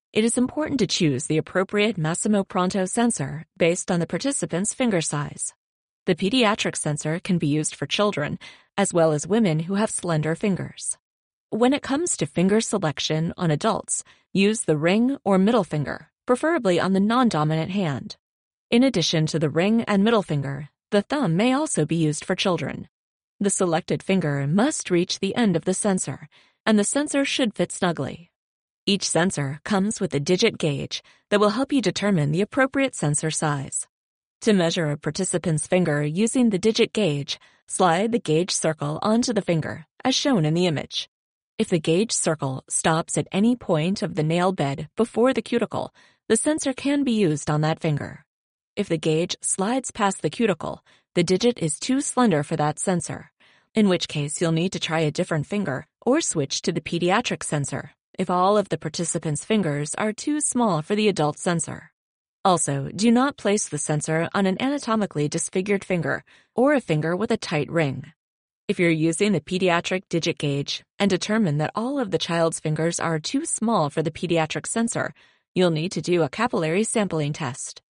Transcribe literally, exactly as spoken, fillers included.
It is important to choose the appropriate Massimo Pronto sensor based on the participant's finger size. The pediatric sensor can be used for children, as well as women who have slender fingers. When it comes to finger selection on adults, use the ring or middle finger, preferably on the non-dominant hand. In addition to the ring and middle finger, the thumb may also be used for children. The selected finger must reach the end of the sensor, and the sensor should fit snugly. Each sensor comes with a digit gauge that will help you determine the appropriate sensor size. To measure a participant's finger using the digit gauge, slide the gauge circle onto the finger, as shown in the image. If the gauge circle stops at any point of the nail bed before the cuticle, the sensor can be used on that finger. If the gauge slides past the cuticle, the digit is too slender for that sensor, in which case you'll need to try a different finger or switch to the pediatric sensor if all of the participant's fingers are too small for the adult sensor. Also, do not place the sensor on an anatomically disfigured finger or a finger with a tight ring. If you're using the pediatric digit gauge and determine that all of the child's fingers are too small for the pediatric sensor, you'll need to do a capillary sampling test.